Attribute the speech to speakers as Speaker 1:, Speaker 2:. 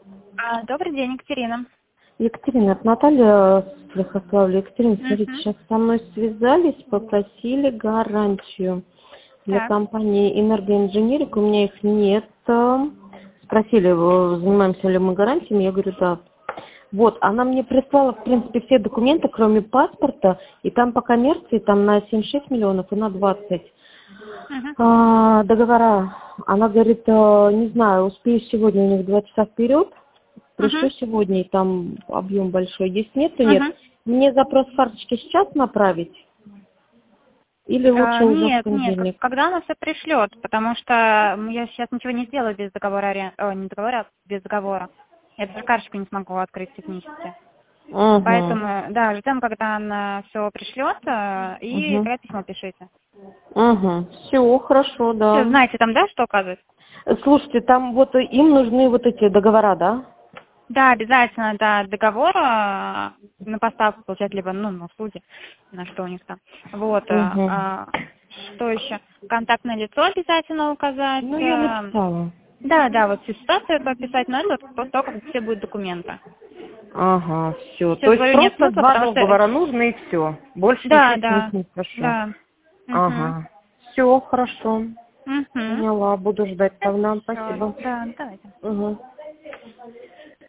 Speaker 1: Добрый день, Екатерина.
Speaker 2: Екатерина, это Наталья с Лихославля. Екатерина, смотрите,
Speaker 1: Мгм.
Speaker 2: сейчас со мной связались, попросили гарантию для
Speaker 1: Так.
Speaker 2: компании «Энергоинженерик». У меня их нет. Спросили, занимаемся ли мы гарантиями. Я говорю, да. Вот, она мне прислала, в принципе, все документы, кроме паспорта. И там по коммерции, там на 76 миллионов и на 20.
Speaker 1: Мгм.
Speaker 2: Договора. Она говорит, не знаю, успею сегодня, у них 2 часа вперед. Пришлю
Speaker 1: Мгм.
Speaker 2: сегодня, и там объем большой. Если нет, то нет.
Speaker 1: Мгм.
Speaker 2: Мне запрос карточки сейчас направить или лучше уже в
Speaker 1: Нет,
Speaker 2: понедельник?
Speaker 1: когда она все пришлет, потому что я сейчас ничего не сделаю без договора, не договора, а без договора. Я даже карточку не смогу открыть технически.
Speaker 2: Угу.
Speaker 1: Поэтому, да, ждем, когда она все пришлет, и
Speaker 2: Угу.
Speaker 1: тогда письмо пишите.
Speaker 2: Угу. Все, хорошо,
Speaker 1: Все,
Speaker 2: да.
Speaker 1: знаете там, да, что указывать?
Speaker 2: Слушайте, там вот им нужны вот эти договора, да?
Speaker 1: Да, обязательно, да, договор на поставку получать, либо, на услуги, на что у них там. Вот,
Speaker 2: Угу.
Speaker 1: что еще? Контактное лицо обязательно указать.
Speaker 2: Ну, я написала.
Speaker 1: Да, вот всю ситуацию это описать, но это вот после того, как все будут документы.
Speaker 2: Ага, все.
Speaker 1: Все,
Speaker 2: То есть
Speaker 1: говорю, нет
Speaker 2: просто
Speaker 1: смысла,
Speaker 2: 2
Speaker 1: потому что...
Speaker 2: договора нужно и все. Больше ничего
Speaker 1: Да,
Speaker 2: с них
Speaker 1: да,
Speaker 2: не прошу.
Speaker 1: да. Угу.
Speaker 2: Ага. Все, хорошо.
Speaker 1: Угу.
Speaker 2: Поняла, буду ждать тогда.
Speaker 1: Все,
Speaker 2: Спасибо.
Speaker 1: да, давайте.
Speaker 2: Угу.